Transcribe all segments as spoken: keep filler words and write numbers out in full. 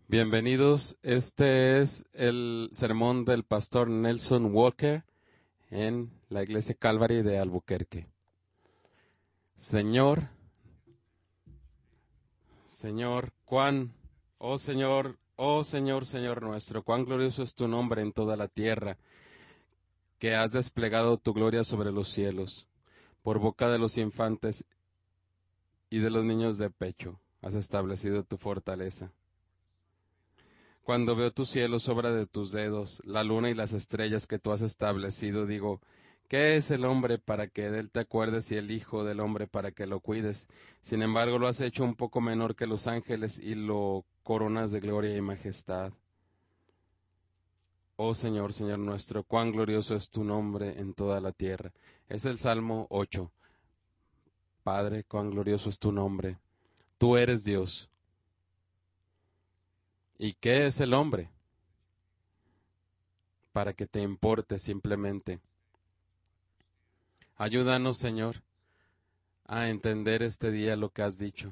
Bienvenidos, este es el sermón del pastor Nelson Walker en la iglesia Calvary de Albuquerque. Señor, Señor, cuán, oh Señor, oh Señor, Señor nuestro, cuán glorioso es tu nombre en toda la tierra, que has desplegado tu gloria sobre los cielos, por boca de los infantes y de los niños de pecho, has establecido tu fortaleza. Cuando veo tus cielos, obra de tus dedos, la luna y las estrellas que tú has establecido, digo, ¿qué es el hombre para que de él te acuerdes y el hijo del hombre para que lo cuides? Sin embargo, lo has hecho un poco menor que los ángeles y lo coronas de gloria y majestad. Oh Señor, Señor nuestro, cuán glorioso es tu nombre en toda la tierra. Es el Salmo ocho. Padre, cuán glorioso es tu nombre. Tú eres Dios. ¿Y qué es el hombre? Para que te importe simplemente. Ayúdanos, Señor, a entender este día lo que has dicho.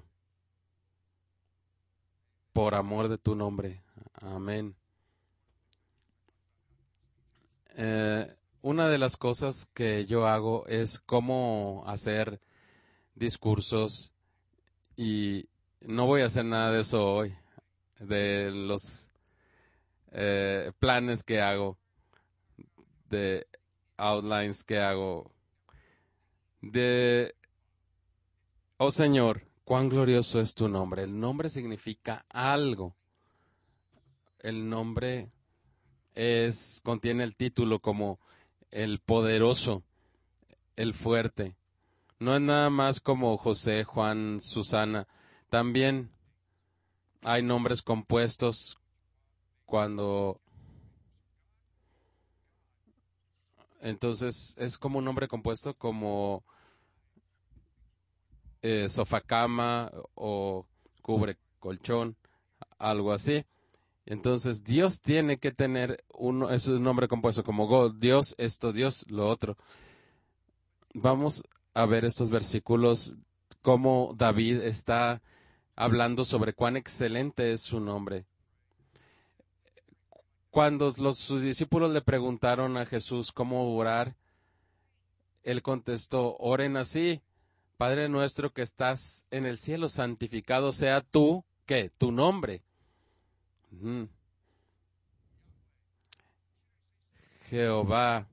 Por amor de tu nombre. Amén. Eh, una de las cosas que yo hago es cómo hacer discursos y no voy a hacer nada de eso hoy, de los eh, planes que hago, de outlines que hago, de, oh Señor, cuán glorioso es tu nombre. El nombre significa algo. El nombre es, contiene el título como el poderoso, el fuerte. No es nada más como José, Juan, Susana. También hay nombres compuestos cuando... Entonces es como un nombre compuesto como eh, sofacama o cubre colchón, algo así. Entonces Dios tiene que tener uno, eso es un nombre compuesto como God, Dios, esto, Dios, lo otro. Vamos a ver estos versículos, cómo David está hablando sobre cuán excelente es su nombre. Cuando los, sus discípulos le preguntaron a Jesús cómo orar, él contestó, oren así, Padre nuestro que estás en el cielo, santificado sea tú, ¿qué? Tu nombre. Mm. Jehová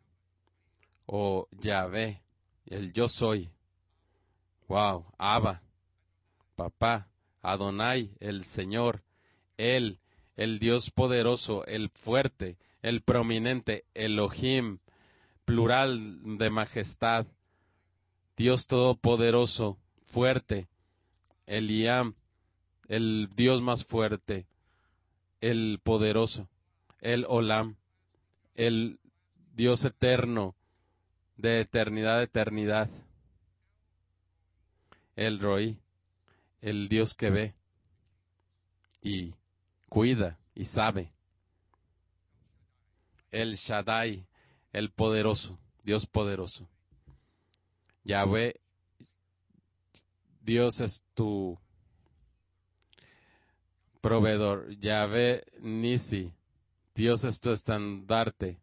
o Yahvé, el yo soy. Wow, Abba, papá, Adonai, el Señor, Él, el Dios poderoso, el fuerte, el prominente, Elohim, plural de majestad, Dios todopoderoso, fuerte, Eliam, el Dios más fuerte, el poderoso, el Olam, el Dios eterno, de eternidad a eternidad, el Roí, el Dios que ve y cuida y sabe, el Shaddai, el poderoso, Dios poderoso. Yahvé, Dios es tu proveedor. Yahvé Nisi, Dios es tu estandarte.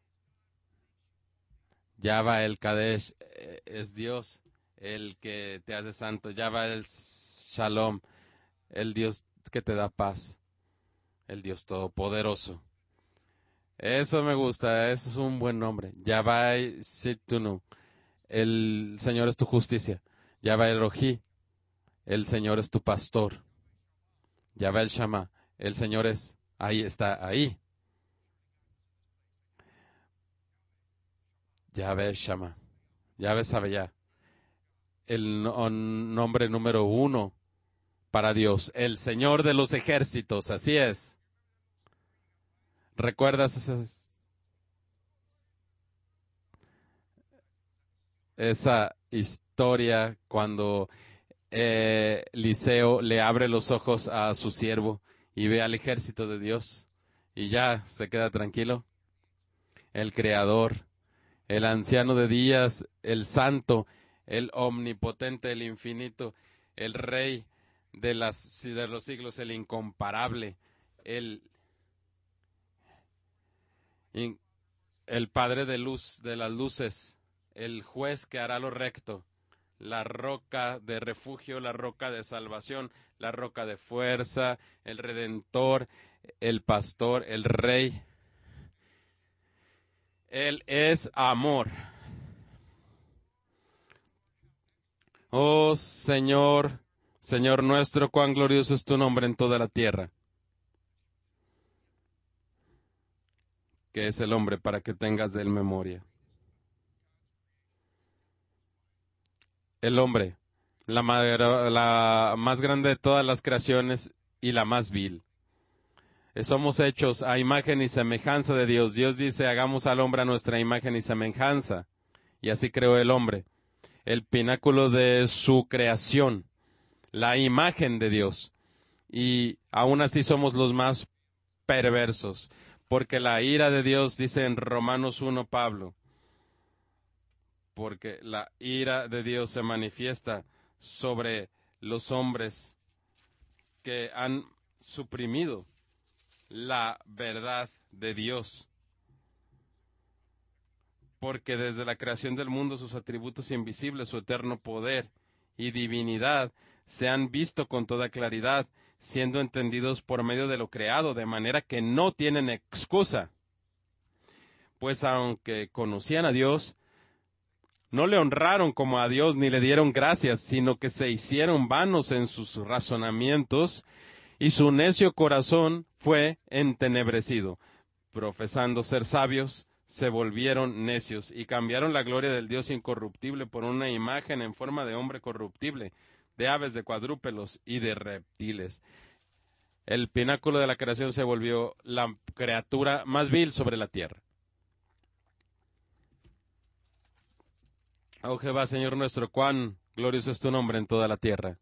Yahvé el Kadesh eh, es Dios, el que te hace santo. Yahvé el Shalom, el Dios que te da paz, el Dios todopoderoso. Eso me gusta, eso es un buen nombre. Yahvé Sittunu, el Señor es tu justicia. Yahvé el Rojí, el Señor es tu pastor. Yahvé el Shama, el Señor es, ahí está, ahí. Yahvé Shama, Yahvé sabe ya. El no, nombre número uno para Dios, el Señor de los ejércitos, así es. ¿Recuerdas esas, esa historia cuando eh, Eliseo le abre los ojos a su siervo y ve al ejército de Dios y ya se queda tranquilo? El Creador, el anciano de días, el santo, el omnipotente, el infinito, el rey de, las, de los siglos, el incomparable, el, el Padre de luz, de las luces, el juez que hará lo recto, la roca de refugio, la roca de salvación, la roca de fuerza, el Redentor, el Pastor, el Rey. Él es amor. Oh Señor, Señor nuestro, cuán glorioso es tu nombre en toda la tierra. ¿Qué es el hombre para que tengas de él memoria? El hombre, la, la más grande de todas las creaciones y la más vil. Somos hechos a imagen y semejanza de Dios. Dios dice, hagamos al hombre a nuestra imagen y semejanza. Y así creó el hombre, el pináculo de su creación, la imagen de Dios. Y aún así somos los más perversos, porque la ira de Dios, dice en Romanos uno Pablo, porque la ira de Dios se manifiesta sobre los hombres que han suprimido la verdad de Dios. Porque desde la creación del mundo sus atributos invisibles, su eterno poder y divinidad se han visto con toda claridad, siendo entendidos por medio de lo creado, de manera que no tienen excusa. Pues aunque conocían a Dios, no le honraron como a Dios ni le dieron gracias, sino que se hicieron vanos en sus razonamientos, y su necio corazón fue entenebrecido. Profesando ser sabios, se volvieron necios y cambiaron la gloria del Dios incorruptible por una imagen en forma de hombre corruptible, de aves, de cuadrúpedos y de reptiles. El pináculo de la creación se volvió la criatura más vil sobre la tierra. Oh Jehová, Señor nuestro, cuán glorioso es tu nombre en toda la tierra.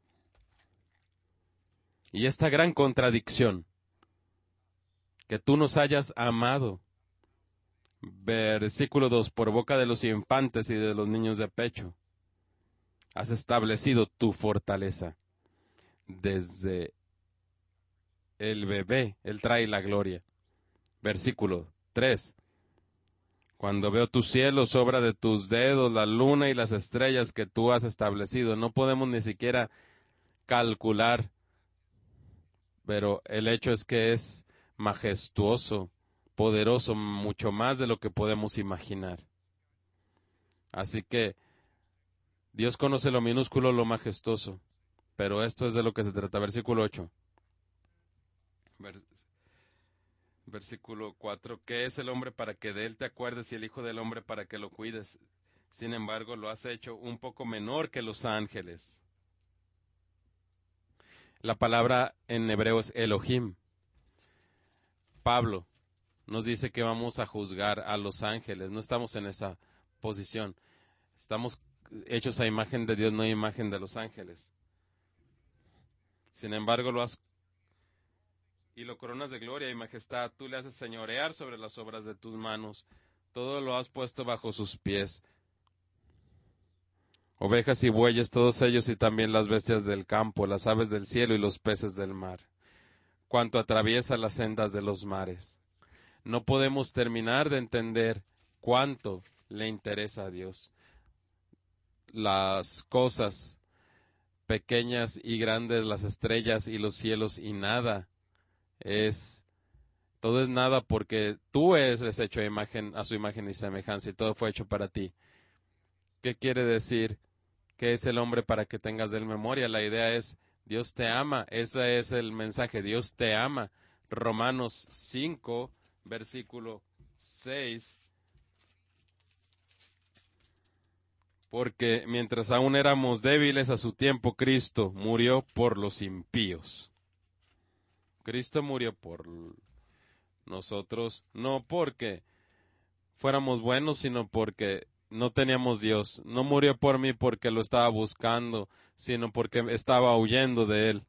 Y esta gran contradicción, que tú nos hayas amado. Versículo dos, por boca de los infantes y de los niños de pecho, has establecido tu fortaleza. Desde el bebé, él trae la gloria. Versículo tres, cuando veo tus cielos, obra de tus dedos, la luna y las estrellas que tú has establecido, no podemos ni siquiera calcular, pero el hecho es que es majestuoso, poderoso, mucho más de lo que podemos imaginar. Así que Dios conoce lo minúsculo, lo majestuoso, pero esto es de lo que se trata. Versículo ocho. Vers Versículo cuatro. ¿Qué es el hombre para que de él te acuerdes y el hijo del hombre para que lo cuides? Sin embargo, lo has hecho un poco menor que los ángeles. La palabra en hebreo es Elohim. Pablo nos dice que vamos a juzgar a los ángeles. No estamos en esa posición. Estamos hechos a imagen de Dios, no a imagen de los ángeles. Sin embargo, lo has y lo coronas de gloria y majestad. Tú le haces señorear sobre las obras de tus manos. Todo lo has puesto bajo sus pies. Ovejas y bueyes, todos ellos, y también las bestias del campo, las aves del cielo y los peces del mar. Cuanto atraviesa las sendas de los mares. No podemos terminar de entender cuánto le interesa a Dios. Las cosas pequeñas y grandes, las estrellas y los cielos y nada. Es, todo es nada porque tú eres hecho a, imagen, a su imagen y semejanza y todo fue hecho para ti. ¿Qué quiere decir? ¿Qué es el hombre para que tengas de él memoria? La idea es, Dios te ama, ese es el mensaje, Dios te ama. Romanos cinco, versículo seis. Porque mientras aún éramos débiles a su tiempo, Cristo murió por los impíos. Cristo murió por nosotros, no porque fuéramos buenos, sino porque no teníamos Dios. No murió por mí porque lo estaba buscando, sino porque estaba huyendo de Él.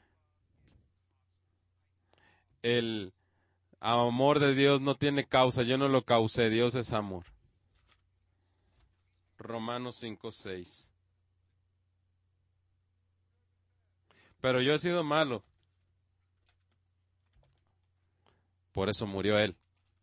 El amor de Dios no tiene causa, yo no lo causé, Dios es amor. Romanos cinco seis. pero yo he sido malo. Por eso murió Él.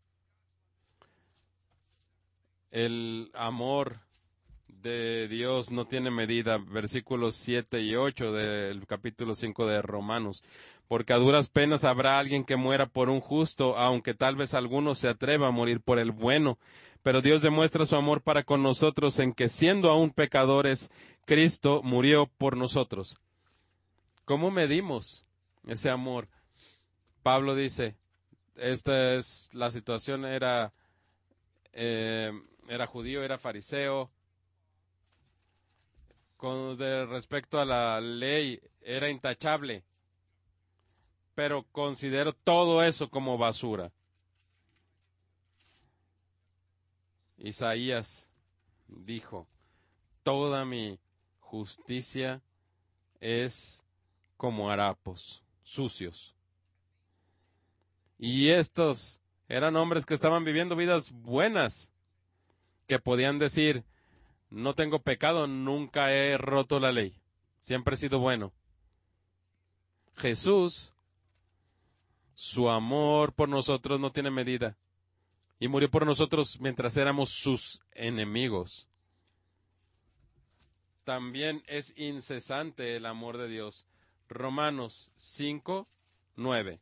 El amor de Dios no tiene medida, versículos siete y ocho del capítulo cinco de Romanos. Porque a duras penas habrá alguien que muera por un justo, aunque tal vez alguno se atreva a morir por el bueno. Pero Dios demuestra su amor para con nosotros en que, siendo aún pecadores, Cristo murió por nosotros. ¿Cómo medimos ese amor? Pablo dice, esta es la situación, era, eh, era judío, era fariseo. Con de respecto a la ley, era intachable. Pero considero todo eso como basura. Isaías dijo, toda mi justicia es como harapos sucios. Y estos eran hombres que estaban viviendo vidas buenas, que podían decir, no tengo pecado, nunca he roto la ley, siempre he sido bueno. Jesús, su amor por nosotros no tiene medida, y murió por nosotros mientras éramos sus enemigos. También es incesante el amor de Dios. Romanos cinco, nueve.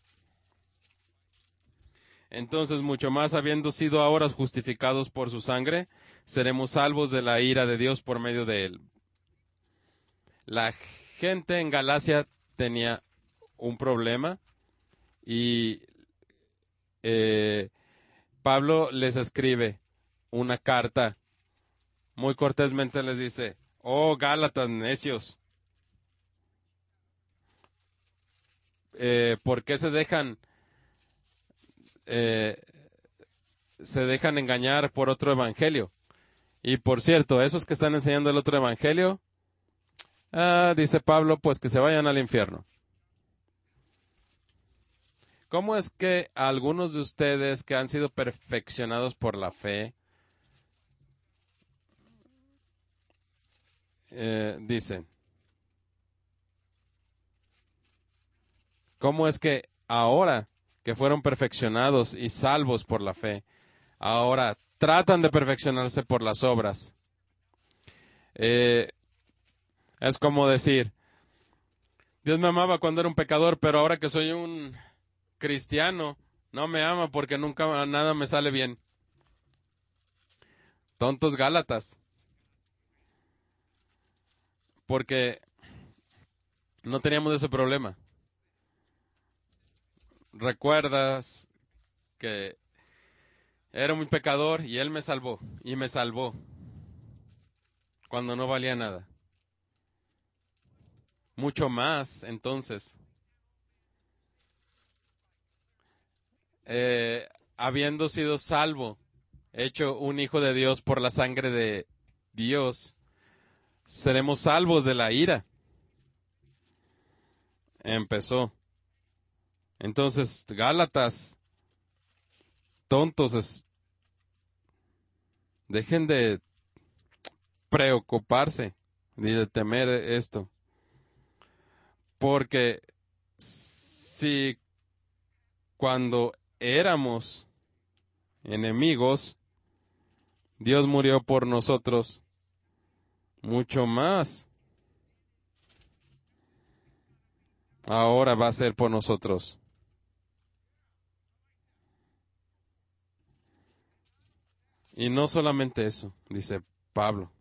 Entonces, mucho más habiendo sido ahora justificados por su sangre, seremos salvos de la ira de Dios por medio de él. La gente en Galacia tenía un problema y eh, Pablo les escribe una carta. Muy cortésmente les dice, oh Gálatas necios, eh, ¿por qué se dejan eh, se dejan engañar por otro evangelio? Y por cierto, esos que están enseñando el otro evangelio, ah, dice Pablo, pues que se vayan al infierno. ¿Cómo es que algunos de ustedes que han sido perfeccionados por la fe, eh, dicen, cómo es que ahora que fueron perfeccionados y salvos por la fe, ahora tratan de perfeccionarse por las obras? Eh, es como decir, Dios me amaba cuando era un pecador, pero ahora que soy un cristiano, no me ama porque nunca nada me sale bien. Tontos Gálatas. Porque no teníamos ese problema. Recuerdas que era un pecador y Él me salvó, y me salvó cuando no valía nada. Mucho más, entonces, eh, habiendo sido salvo, hecho un hijo de Dios por la sangre de Dios, seremos salvos de la ira. Empezó. Entonces, Gálatas, tontos, es, dejen de preocuparse ni de temer esto. Porque si cuando éramos enemigos, Dios murió por nosotros, mucho más ahora va a ser por nosotros. Y no solamente eso, dice Pablo,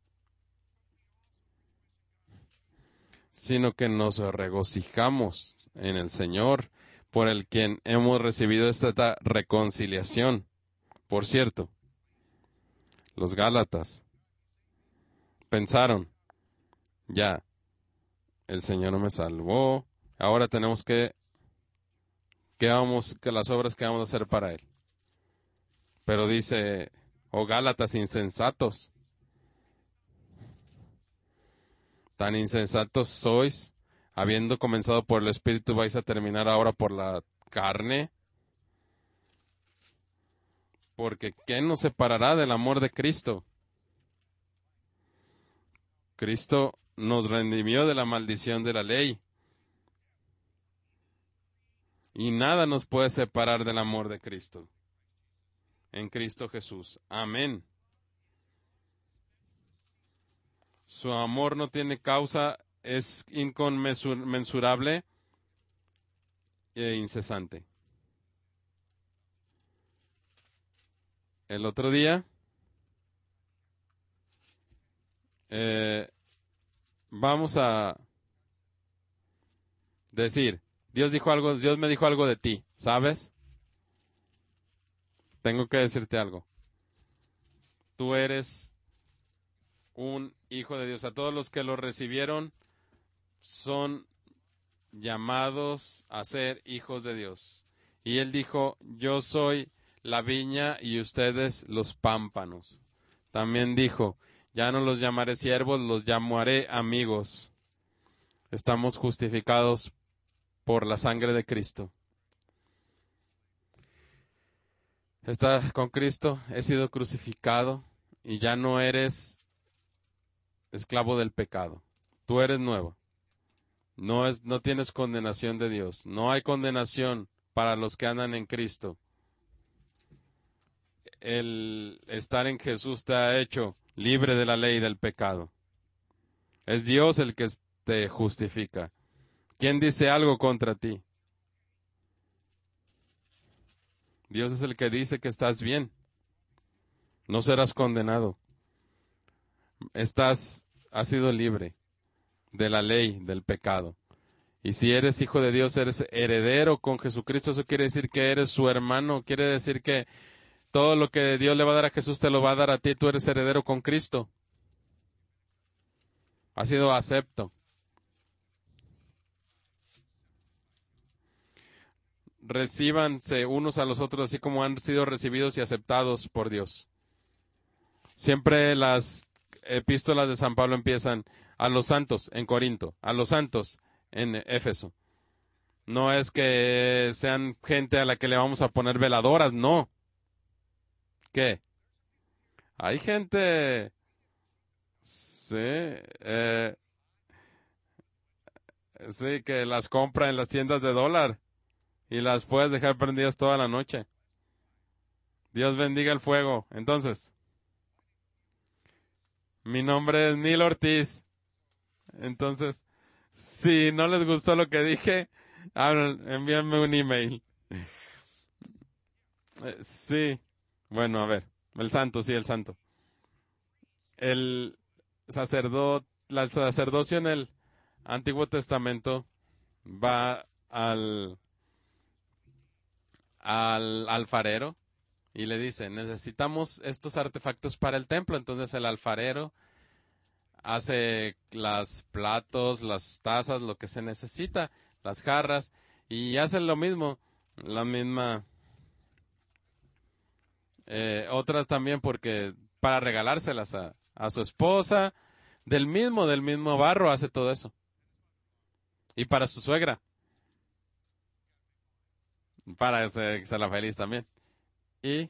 sino que nos regocijamos en el Señor, por el quien hemos recibido esta reconciliación. Por cierto, los Gálatas pensaron, ya, el Señor no me salvó, ahora tenemos que, que vamos, que las obras que vamos a hacer para Él. Pero dice, oh Gálatas insensatos, tan insensatos sois, habiendo comenzado por el Espíritu, vais a terminar ahora por la carne. Porque ¿quién nos separará del amor de Cristo? Cristo nos redimió de la maldición de la ley, Y nada nos puede separar del amor de Cristo. En Cristo Jesús. Amén. Su amor no tiene causa, es inconmensurable e incesante. El otro día, eh, vamos a decir, Dios dijo algo, Dios me dijo algo de ti, ¿sabes? Tengo que decirte algo. Tú eres un hijo de Dios. A todos los que lo recibieron son llamados a ser hijos de Dios. Y él dijo, yo soy la viña y ustedes los pámpanos. También dijo, ya no los llamaré siervos, los llamaré amigos. Estamos justificados por la sangre de Cristo. Está con Cristo, he sido crucificado y ya no eres esclavo del pecado. Tú eres nuevo. No es, no tienes condenación de Dios. No hay condenación para los que andan en Cristo. El estar en Jesús te ha hecho libre de la ley del pecado. Es Dios el que te justifica. ¿Quién dice algo contra ti? Dios es el que dice que estás bien. No serás condenado. Estás, has sido libre de la ley del pecado. Y si eres hijo de Dios, eres heredero con Jesucristo. Eso quiere decir que eres su hermano. Quiere decir que todo lo que Dios le va a dar a Jesús te lo va a dar a ti. Tú eres heredero con Cristo. Has sido acepto. Recíbanse unos a los otros así como han sido recibidos y aceptados por Dios. Siempre las epístolas de San Pablo empiezan a los santos en Corinto, a los santos en Éfeso. No es que sean gente a la que le vamos a poner veladoras, no. ¿Qué? Hay gente, sí, eh, sí, que las compra en las tiendas de dólar y las puedes dejar prendidas toda la noche. Dios bendiga el fuego. Entonces, mi nombre es Neil Ortiz. Entonces, si no les gustó lo que dije, hablen, envíenme un email. Eh, sí. Bueno, a ver. El santo, sí, el santo. El sacerdote, la sacerdocio en el Antiguo Testamento va al, al alfarero y le dice, necesitamos estos artefactos para el templo. Entonces el alfarero hace los platos, las tazas, lo que se necesita, las jarras, y hace lo mismo, la misma, eh, otras también porque para regalárselas a, a su esposa, del mismo, del mismo barro hace todo eso. Y para su suegra, para que sea la feliz también. Y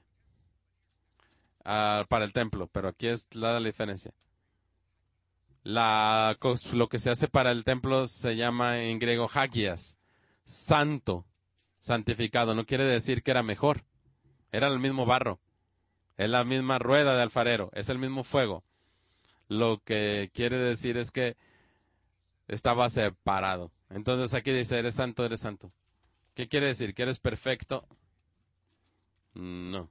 uh, para el templo, pero aquí es la, la diferencia. La, lo que se hace para el templo se llama en griego hagias, santo, santificado. No quiere decir que era mejor. Era el mismo barro. Es la misma rueda de alfarero. Es el mismo fuego. Lo que quiere decir es que estaba separado. Entonces aquí dice, eres santo, eres santo. ¿Qué quiere decir? ¿Que eres perfecto? No.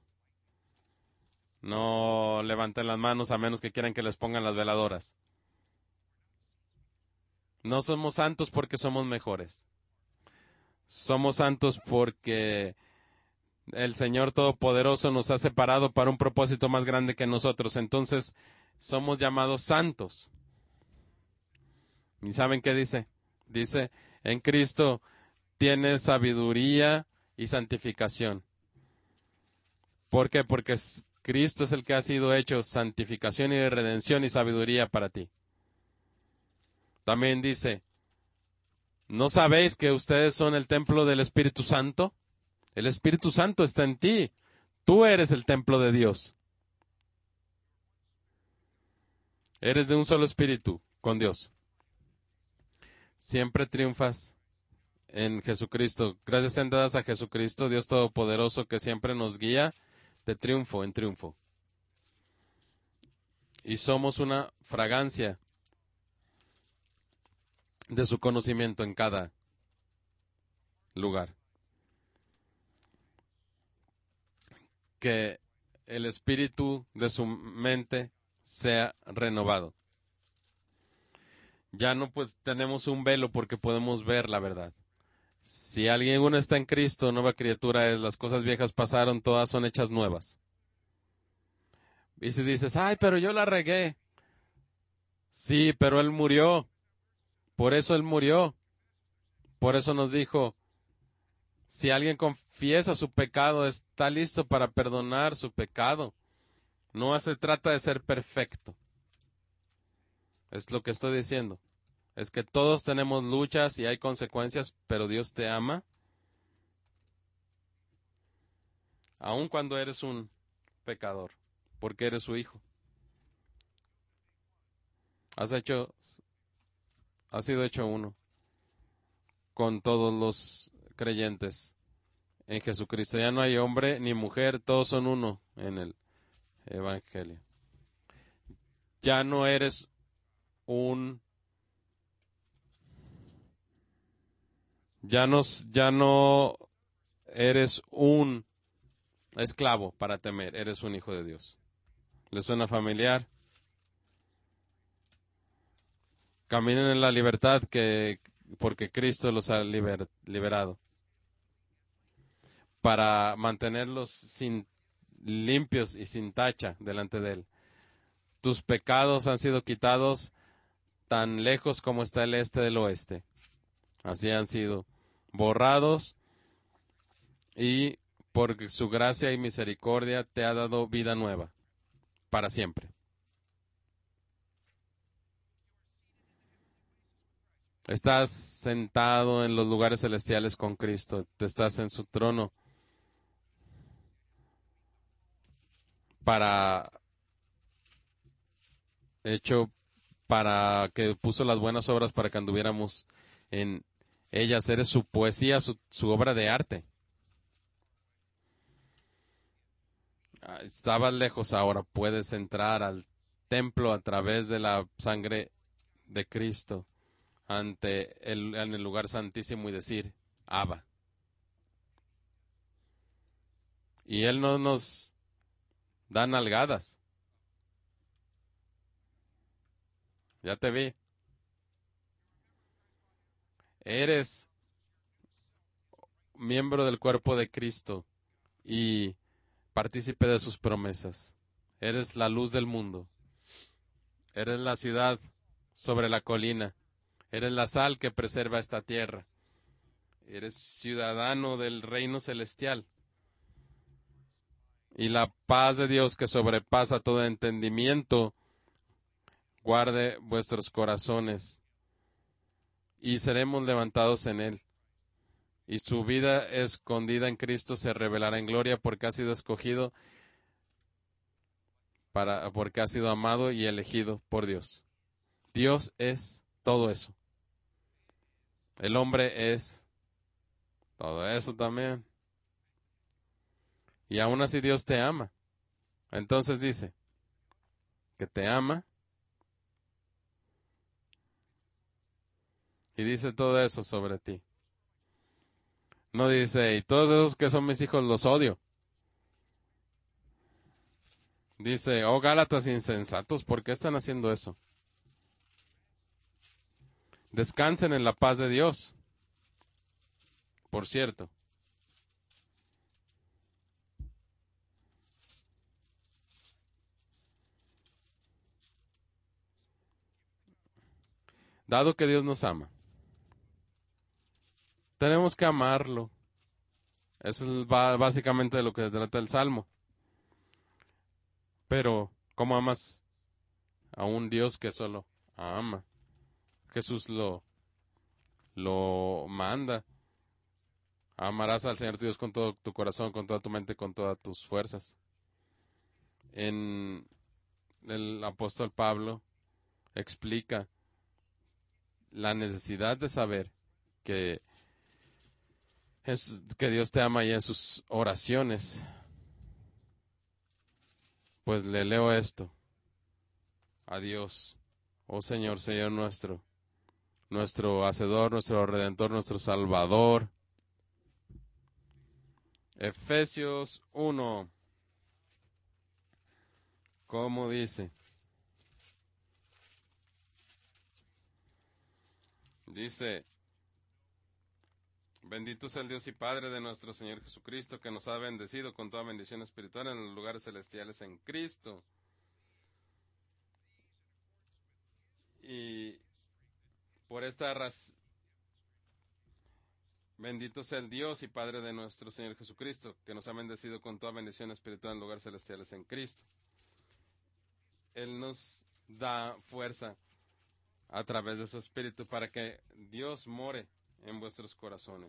No levanten las manos a menos que quieran que les pongan las veladoras. No somos santos porque somos mejores. Somos santos porque el Señor Todopoderoso nos ha separado para un propósito más grande que nosotros. Entonces, somos llamados santos. ¿Y saben qué dice? Dice, en Cristo tienes sabiduría y santificación. ¿Por qué? Porque Cristo es el que ha sido hecho santificación y redención y sabiduría para ti. También dice, ¿no sabéis que ustedes son el templo del Espíritu Santo? El Espíritu Santo está en ti. Tú eres el templo de Dios. Eres de un solo espíritu con Dios. Siempre triunfas en Jesucristo. Gracias sean dadas a Jesucristo, Dios Todopoderoso, que siempre nos guía de triunfo en triunfo. Y somos una fragancia de su conocimiento en cada lugar. Que el espíritu de su mente sea renovado. Ya no pues tenemos un velo porque podemos ver la verdad. Si alguien uno está en Cristo, nueva criatura es, las cosas viejas pasaron, todas son hechas nuevas. Y si dices, ay, pero yo la regué. Sí, pero Él murió. Por eso Él murió. Por eso nos dijo, si alguien confiesa su pecado, está listo para perdonar su pecado. No se trata de ser perfecto. Es lo que estoy diciendo. Es que todos tenemos luchas y hay consecuencias, pero Dios te ama. Aun cuando eres un pecador, porque eres su hijo. Has hecho, has sido hecho uno con todos los creyentes en Jesucristo. Ya no hay hombre ni mujer, todos son uno en el Evangelio. Ya no eres un ya no ya no eres un esclavo para temer, eres un hijo de Dios. ¿Le suena familiar? Caminen en la libertad que porque Cristo los ha liber, liberado. Para mantenerlos sin limpios y sin tacha delante de Él. Tus pecados han sido quitados tan lejos como está el este del oeste. Así han sido borrados y por su gracia y misericordia te ha dado vida nueva para siempre. Estás sentado en los lugares celestiales con Cristo, te estás en su trono para hecho para que puso las buenas obras para que anduviéramos en ellas. Eres su poesía, su, su obra de arte. Estabas lejos, ahora puedes entrar al templo a través de la sangre de Cristo ante el, en el lugar santísimo y decir, Abba. Y Él no nos da nalgadas. Ya te vi. Eres miembro del cuerpo de Cristo y partícipe de sus promesas. Eres la luz del mundo. Eres la ciudad sobre la colina. Eres la sal que preserva esta tierra. Eres ciudadano del reino celestial. Y la paz de Dios que sobrepasa todo entendimiento, guarde vuestros corazones. Y seremos levantados en Él. Y su vida escondida en Cristo se revelará en gloria porque ha sido escogido, para, porque ha sido amado y elegido por Dios. Dios es todo eso. El hombre es todo eso también. Y aún así Dios te ama. Entonces dice que te ama. Y dice todo eso sobre ti. No dice, y todos esos que son mis hijos los odio. Dice, oh Gálatas insensatos, ¿por qué están haciendo eso? Descansen en la paz de Dios. Por cierto. Dado que Dios nos ama, tenemos que amarlo. Eso es básicamente de lo que se trata el Salmo. Pero, ¿cómo amas a un Dios que solo ama? Jesús lo, lo manda. Amarás al Señor tu Dios con todo tu corazón, con toda tu mente, con todas tus fuerzas. En el apóstol Pablo explica la necesidad de saber que es que Dios te ama y en sus oraciones. Pues le leo esto. A Dios, oh Señor, Señor nuestro, nuestro Hacedor, nuestro Redentor, nuestro Salvador. Efesios uno. ¿Cómo dice? Dice, bendito sea el Dios y Padre de nuestro Señor Jesucristo, que nos ha bendecido con toda bendición espiritual en los lugares celestiales en Cristo. Y por esta razón, bendito sea el Dios y Padre de nuestro Señor Jesucristo, que nos ha bendecido con toda bendición espiritual en lugares celestiales en Cristo. Él nos da fuerza a través de su Espíritu para que Dios more en vuestros corazones.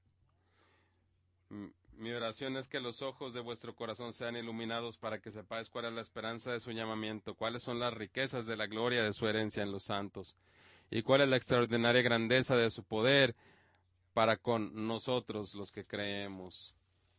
Mi oración es que los ojos de vuestro corazón sean iluminados para que sepáis cuál es la esperanza de su llamamiento, cuáles son las riquezas de la gloria de su herencia en los santos, y cuál es la extraordinaria grandeza de su poder para con nosotros los que creemos.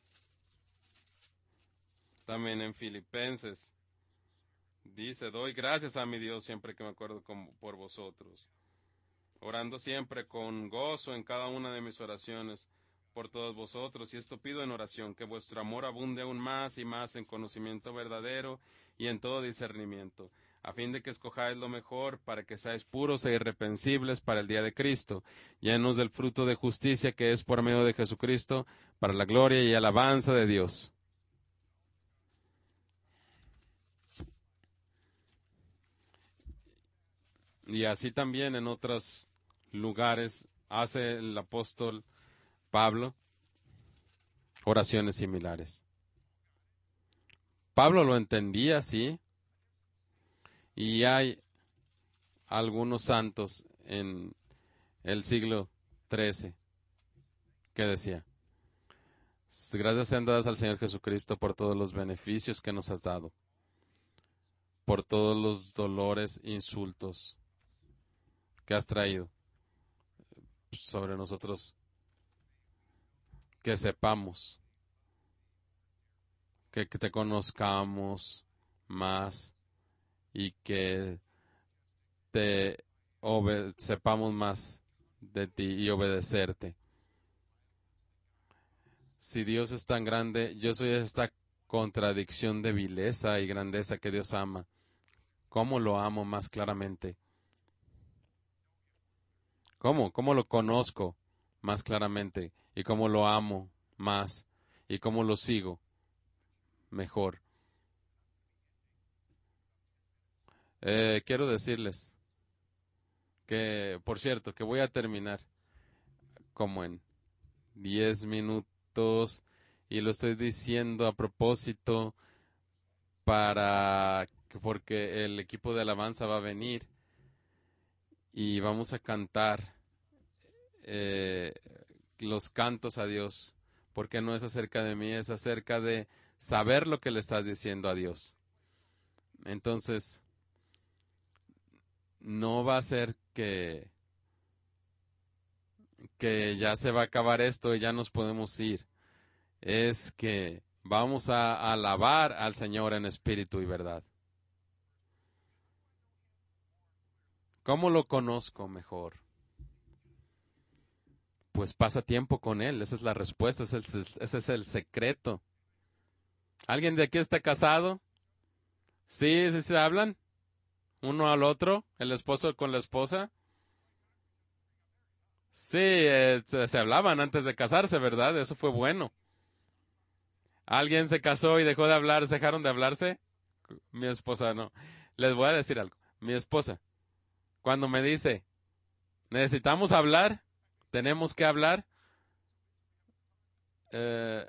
También en Filipenses dice, doy gracias a mi Dios siempre que me acuerdo con, por vosotros, orando siempre con gozo en cada una de mis oraciones por todos vosotros, y esto pido en oración, que vuestro amor abunde aún más y más en conocimiento verdadero y en todo discernimiento, a fin de que escojáis lo mejor, para que seáis puros e irreprensibles para el día de Cristo, llenos del fruto de justicia que es por medio de Jesucristo, para la gloria y alabanza de Dios. Y así también en otros lugares hace el apóstol Pablo oraciones similares. Pablo lo entendía así, y hay algunos santos en el siglo trece que decía, gracias sean dadas al Señor Jesucristo por todos los beneficios que nos has dado, por todos los dolores, insultos que has traído sobre nosotros, que sepamos, que, que te conozcamos más y que te obede- sepamos más de ti y obedecerte. Si Dios es tan grande, yo soy esta contradicción de vileza y grandeza que Dios ama. ¿Cómo lo amo más claramente? ¿Cómo? ¿Cómo lo conozco más claramente? ¿Y cómo lo amo más? ¿Y cómo lo sigo mejor? Eh, quiero decirles que, por cierto, que voy a terminar como en diez minutos, y lo estoy diciendo a propósito para que- porque el equipo de alabanza va a venir y vamos a cantar eh, los cantos a Dios, porque no es acerca de mí, es acerca de saber lo que le estás diciendo a Dios. Entonces, no va a ser que, que ya se va a acabar esto y ya nos podemos ir. Es que vamos a alabar al Señor en espíritu y verdad. ¿Cómo lo conozco mejor? Pues pasa tiempo con Él, esa es la respuesta, ese es el, ese es el secreto. ¿Alguien de aquí está casado? Sí, sí se hablan uno al otro, el esposo con la esposa. Sí, eh, se, se hablaban antes de casarse, ¿verdad? Eso fue bueno. ¿Alguien se casó y dejó de hablar, dejaron de hablarse? Mi esposa no. Les voy a decir algo. Mi esposa, cuando me dice, necesitamos hablar, tenemos que hablar, eh,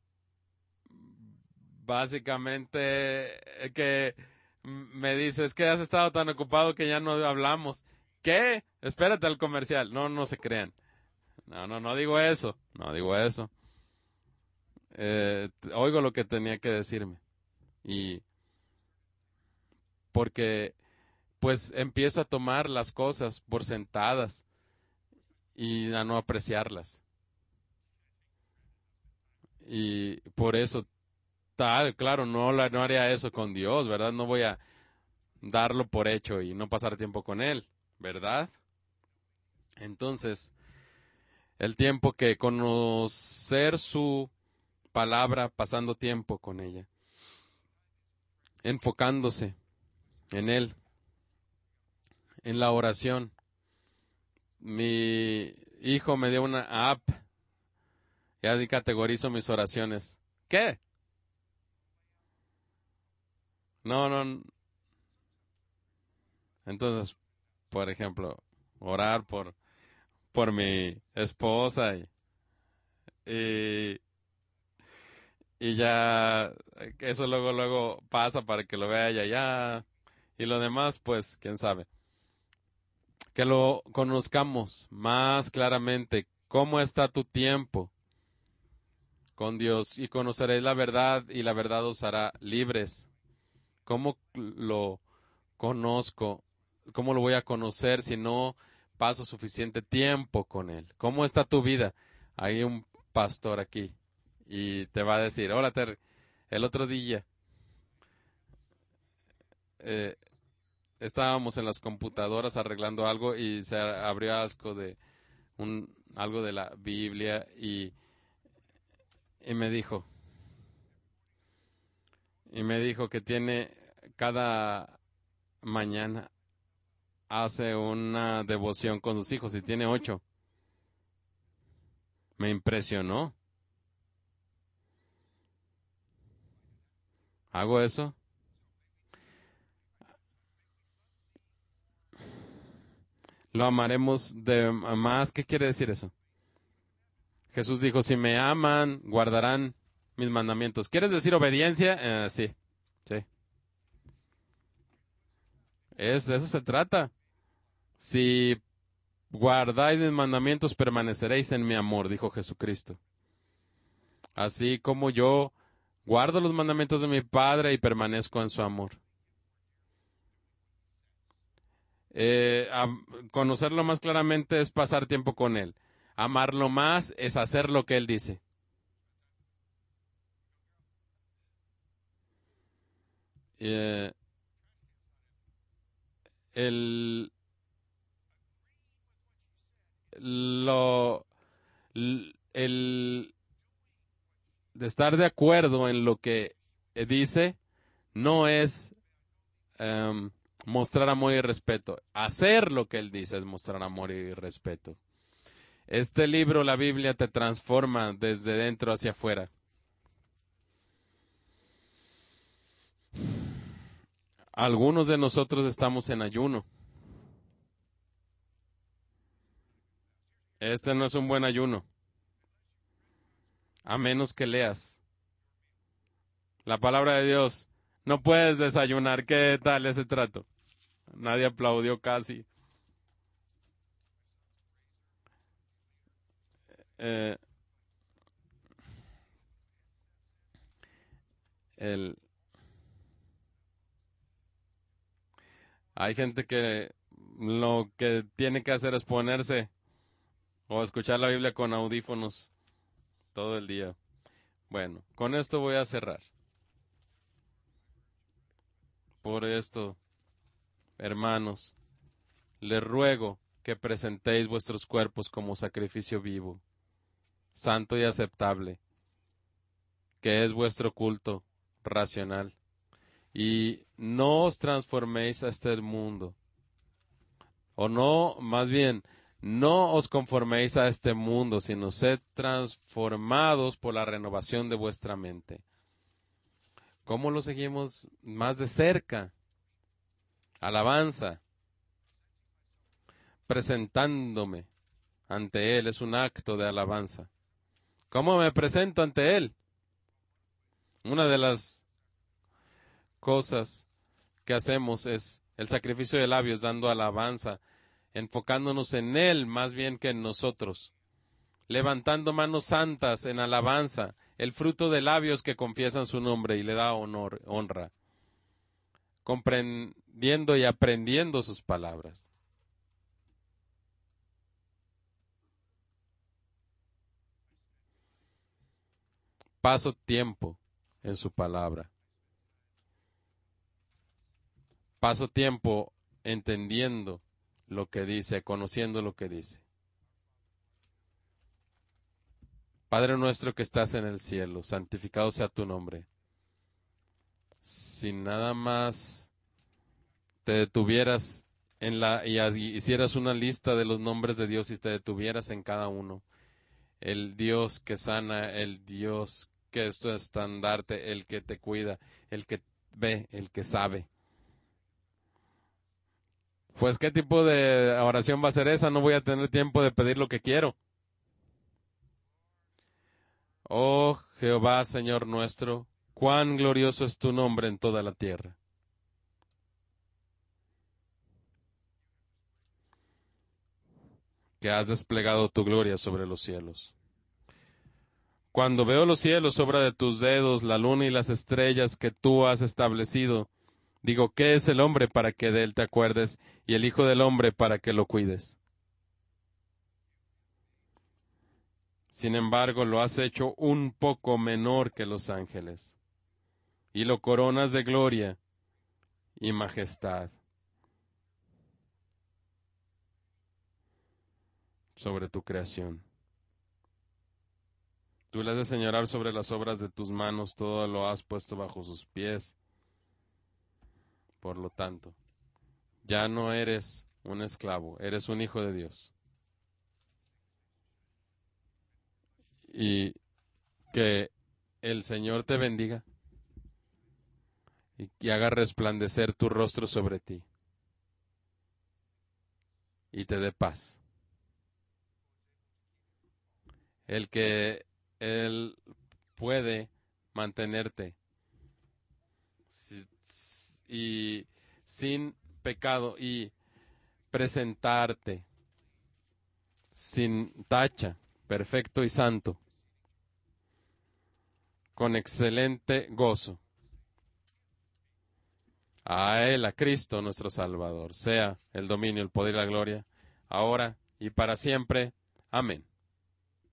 básicamente eh, que me dice, es que has estado tan ocupado que ya no hablamos. ¿Qué? Espérate al comercial. No, no se crean. No, no, no digo eso. No digo eso. Eh, oigo lo que tenía que decirme. Y porque pues empiezo a tomar las cosas por sentadas y a no apreciarlas. y por eso, tal, claro, no, la, no haría eso con Dios, ¿verdad? No voy a darlo por hecho y no pasar tiempo con Él, ¿verdad? Entonces, el tiempo que conocer su palabra, pasando tiempo con ella, enfocándose en Él, en la oración. Mi hijo me dio una app, ya categorizo mis oraciones. ¿Qué? No, no. Entonces, por ejemplo, orar por, por mi esposa y, y, y ya eso luego, luego pasa para que lo vea ella ya. Y lo demás, pues, quién sabe. Que lo conozcamos más claramente. ¿Cómo está tu tiempo con Dios? Y conoceréis la verdad y la verdad os hará libres. ¿Cómo lo conozco? ¿Cómo lo voy a conocer si no paso suficiente tiempo con Él? ¿Cómo está tu vida? Hay un pastor aquí y te va a decir, hola Terry, el otro día eh, estábamos en las computadoras arreglando algo y se abrió algo de un algo de la Biblia y, y me dijo y me dijo que tiene cada mañana hace una devoción con sus hijos y tiene ocho. Me impresionó. ¿Hago eso? Lo amaremos de más. ¿Qué quiere decir eso? Jesús dijo, si me aman, guardarán mis mandamientos. ¿Quieres decir obediencia? Eh, sí, sí. Es, de eso se trata. Si guardáis mis mandamientos, permaneceréis en mi amor, dijo Jesucristo. Así como yo guardo los mandamientos de mi Padre y permanezco en su amor. Eh, conocerlo más claramente es pasar tiempo con Él. Amarlo más es hacer lo que Él dice. Eh, el, lo, el de estar de acuerdo en lo que dice no es um, mostrar amor y respeto. Hacer lo que Él dice es mostrar amor y respeto. Este libro, la Biblia, te transforma desde dentro hacia afuera. Algunos de nosotros estamos en ayuno. Este no es un buen ayuno, a menos que leas la palabra de Dios. No puedes desayunar. ¿Qué tal ese trato? Nadie aplaudió casi. Eh, el, hay gente que lo que tiene que hacer es ponerse o escuchar la Biblia con audífonos todo el día. Bueno, con esto voy a cerrar. Por esto, hermanos, les ruego que presentéis vuestros cuerpos como sacrificio vivo, santo y aceptable, que es vuestro culto racional. Y no os transforméis a este mundo, o no, más bien, no os conforméis a este mundo, sino sed transformados por la renovación de vuestra mente. ¿Cómo lo seguimos más de cerca? Alabanza, presentándome ante Él, es un acto de alabanza. ¿Cómo me presento ante Él? Una de las cosas que hacemos es el sacrificio de labios, dando alabanza, enfocándonos en Él más bien que en nosotros, levantando manos santas en alabanza, el fruto de labios que confiesan su nombre y le da honor, honra, comprendiendo y aprendiendo sus palabras. Paso tiempo en su palabra. Paso tiempo entendiendo lo que dice, conociendo lo que dice. Padre nuestro que estás en el cielo, santificado sea tu nombre. Si nada más te detuvieras en la y hicieras una lista de los nombres de Dios y te detuvieras en cada uno, el Dios que sana, el Dios que es tu estandarte, el que te cuida, el que ve, el que sabe. Pues, ¿qué tipo de oración va a ser esa? No voy a tener tiempo de pedir lo que quiero. Oh Jehová, Señor nuestro, cuán glorioso es tu nombre en toda la tierra. Que has desplegado tu gloria sobre los cielos. Cuando veo los cielos, obra de tus dedos, la luna y las estrellas que tú has establecido, digo, ¿qué es el hombre para que de él te acuerdes, y el hijo del hombre para que lo cuides? Sin embargo, lo has hecho un poco menor que los ángeles, y lo coronas de gloria y majestad sobre tu creación. Tú le has de señorar sobre las obras de tus manos, todo lo has puesto bajo sus pies. Por lo tanto, ya no eres un esclavo, eres un hijo de Dios. Y que el Señor te bendiga y que haga resplandecer tu rostro sobre ti y te dé paz. El que Él puede mantenerte y sin pecado y presentarte sin tacha, perfecto y santo, con excelente gozo. A Él, a Cristo nuestro Salvador, sea el dominio, el poder y la gloria, ahora y para siempre. Amén.